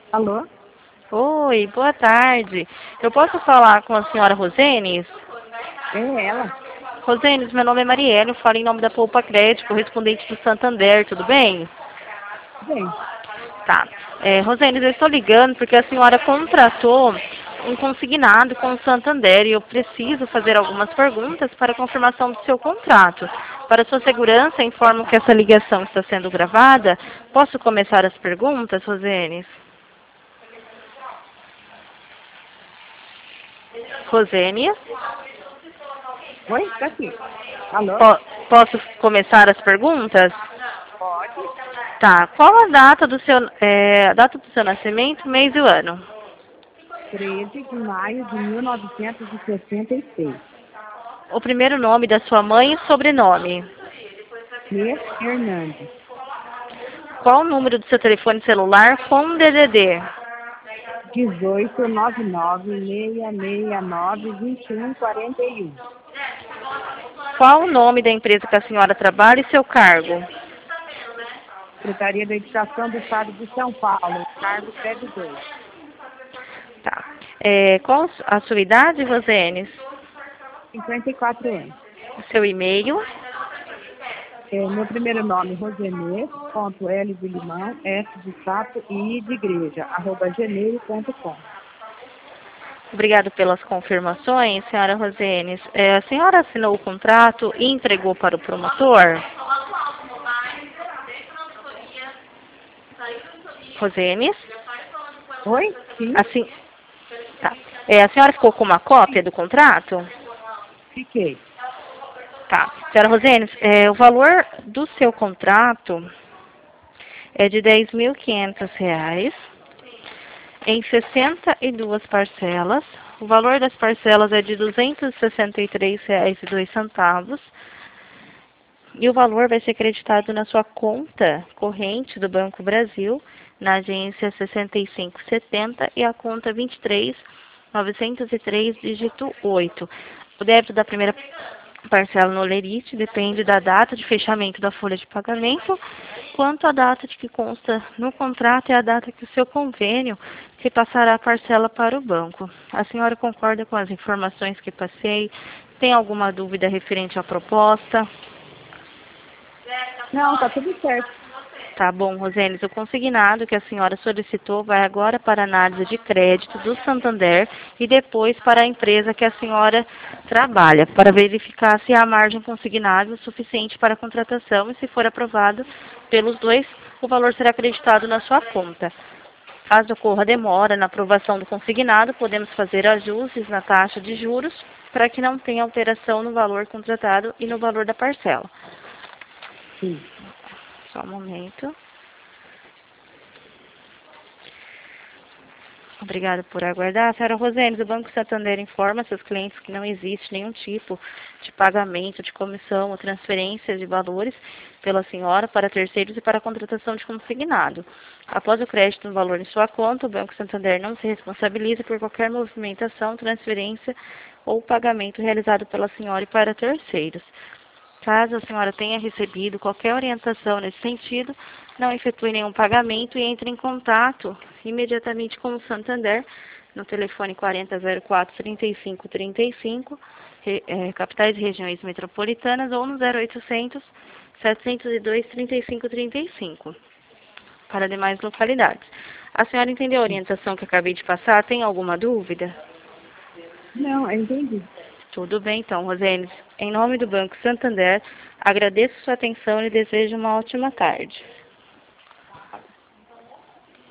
Alô? Oi, boa tarde. Eu posso falar com a senhora Rosenes? É ela? Rosenes, meu nome é Marielle, eu falo em nome da Poupa Crédito, correspondente do Santander, tudo bem? Bem, Tá. Rosenes, eu estou ligando porque a senhora contratou um consignado com o Santander e eu preciso fazer algumas perguntas para confirmação do seu contrato. Para sua segurança, informo que essa ligação está sendo gravada. Posso começar as perguntas, Rosenes? Rosenes? oi? Tá aqui. Alô? Posso começar as perguntas? Pode. Tá. Qual a data do seu nascimento, mês e o ano? 13 de maio de 1966. O primeiro nome da sua mãe e sobrenome. Fer Hernandes. Qual o número do seu telefone celular com DDD? 1899-669-2141. Qual o nome da empresa que a senhora trabalha e seu cargo? Secretaria da Educação do Estado de São Paulo. Cargo servidor. Tá. Qual a sua idade, Rosenes? 54 anos. O seu e-mail? Meu primeiro nome, Rosenê, ponto L de limão, S de sapo e I de igreja, @gmail.com. Obrigado pelas confirmações, senhora Rosenes. A senhora assinou o contrato e entregou para o promotor? Rosenes? Oi? Sim? Assim, tá. A senhora ficou com uma cópia do contrato? Fiquei. Tá. Senhora Rosenes, o valor do seu contrato é de R$ 10.500 em 62 parcelas. O valor das parcelas é de R$ 263,02. E o valor vai ser creditado na sua conta corrente do Banco Brasil, na agência 6570 e a conta 23.903, dígito 8. O débito da primeira parcela no Lerite depende da data de fechamento da folha de pagamento, quanto a data de que consta no contrato é a data que o seu convênio repassará a parcela para o banco. A senhora concorda com as informações que passei? Tem alguma dúvida referente à proposta? Não, tá tudo certo. Tá bom, Rosenes, o consignado que a senhora solicitou vai agora para a análise de crédito do Santander e depois para a empresa que a senhora trabalha, para verificar se há margem consignada o suficiente para a contratação e, se for aprovado pelos dois, o valor será acreditado na sua conta. Caso ocorra demora na aprovação do consignado, podemos fazer ajustes na taxa de juros para que não tenha alteração no valor contratado e no valor da parcela. Sim. Só um momento. Obrigada por aguardar. Senhora Rosenes, o Banco Santander informa seus clientes que não existe nenhum tipo de pagamento de comissão ou transferência de valores pela senhora para terceiros e para a contratação de consignado. Após o crédito no valor em sua conta, o Banco Santander não se responsabiliza por qualquer movimentação, transferência ou pagamento realizado pela senhora e para terceiros. Caso a senhora tenha recebido qualquer orientação nesse sentido, não efetue nenhum pagamento e entre em contato imediatamente com o Santander no telefone 4004-3535, capitais e regiões metropolitanas, ou no 0800 702 3535 para demais localidades. A senhora entendeu a orientação que acabei de passar? Tem alguma dúvida? Não, eu entendi. Tudo bem, então, Rosenes. Em nome do Banco Santander, agradeço sua atenção e desejo uma ótima tarde.